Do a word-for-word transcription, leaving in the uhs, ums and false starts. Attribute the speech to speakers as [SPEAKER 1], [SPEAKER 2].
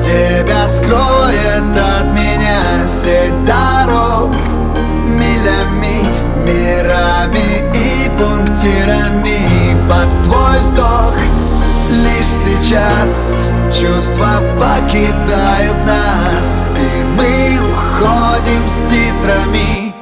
[SPEAKER 1] тебя скроет от меня сеть дорог милями, мирами и пунктирами. Под твой вздох лишь сейчас чувства покидают нас, и мы уходим с титрами